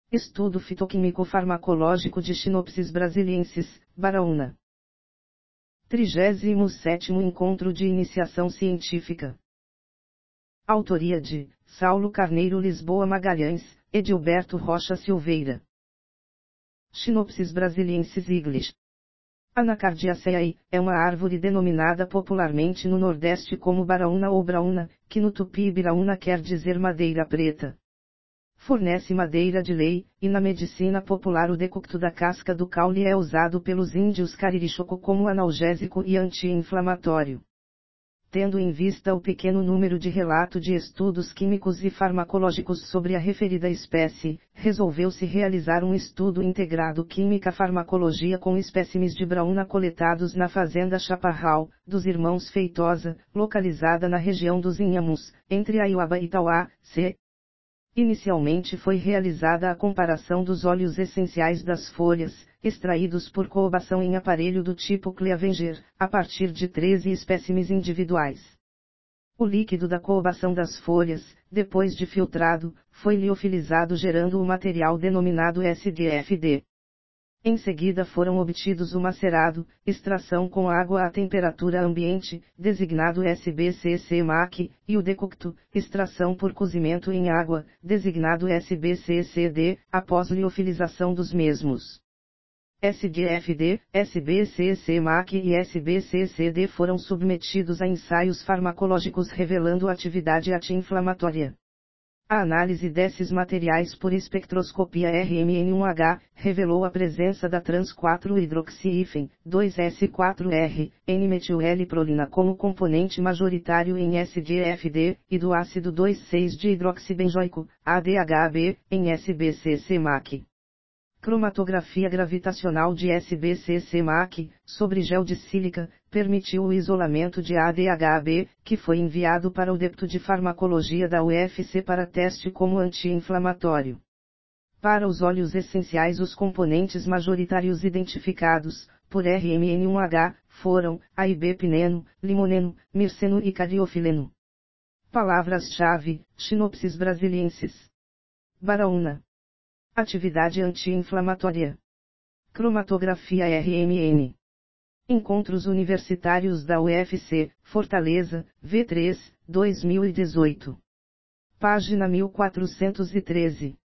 Estudo fitoquímico-farmacológico de Chinopsis brasiliensis, Baraúna. 37º Encontro de Iniciação Científica. Autoria de Saulo Carneiro Lisboa Magalhães, Edilberto Rocha Silveira. Chinopsis brasiliensis English. Anacardiaceae, é uma árvore denominada popularmente no Nordeste como baraúna ou braúna, que no tupi biraúna quer dizer madeira preta. Fornece madeira de lei, e na medicina popular o decocto da casca do caule é usado pelos índios Caririchoco como analgésico e anti-inflamatório. Tendo em vista o pequeno número de relatos de estudos químicos e farmacológicos sobre a referida espécie, resolveu-se realizar um estudo integrado química-farmacologia com espécimes de braúna coletados na fazenda Chaparral, dos irmãos Feitosa, localizada na região dos Inhamus, entre Aiuaba e Tauá, C. Inicialmente foi realizada a comparação dos óleos essenciais das folhas, extraídos por coabação em aparelho do tipo Cleavenger, a partir de 13 espécimes individuais. O líquido da coabação das folhas, depois de filtrado, foi liofilizado gerando o material denominado SDFD. Em seguida foram obtidos o macerado, extração com água à temperatura ambiente, designado SBCC-MAC, e o decocto, extração por cozimento em água, designado SBCCD, após liofilização dos mesmos. SDFD, SBCC-MAC e SBCCD foram submetidos a ensaios farmacológicos revelando atividade anti-inflamatória. A análise desses materiais por espectroscopia RMN1H, revelou a presença da trans-4-hidroxífen, 2S4R, N-metil-L-prolina como componente majoritário em SDFD, e do ácido 2,6-dihidroxibenzoico, ADHB, em SBCC-MAC. Cromatografia gravitacional de SBCC-MAC, sobre gel de sílica, permitiu o isolamento de ADHB, que foi enviado para o Deputo de Farmacologia da UFC para teste como anti-inflamatório. Para os óleos essenciais, os componentes majoritários identificados, por RMN1H, foram, aibepineno, limoneno, mirceno e cariofileno. Palavras-chave, Chinopsis brasiliensis. Baraúna. Atividade anti-inflamatória. Cromatografia RMN. Encontros Universitários da UFC, Fortaleza, V3, 2018. Página 1413.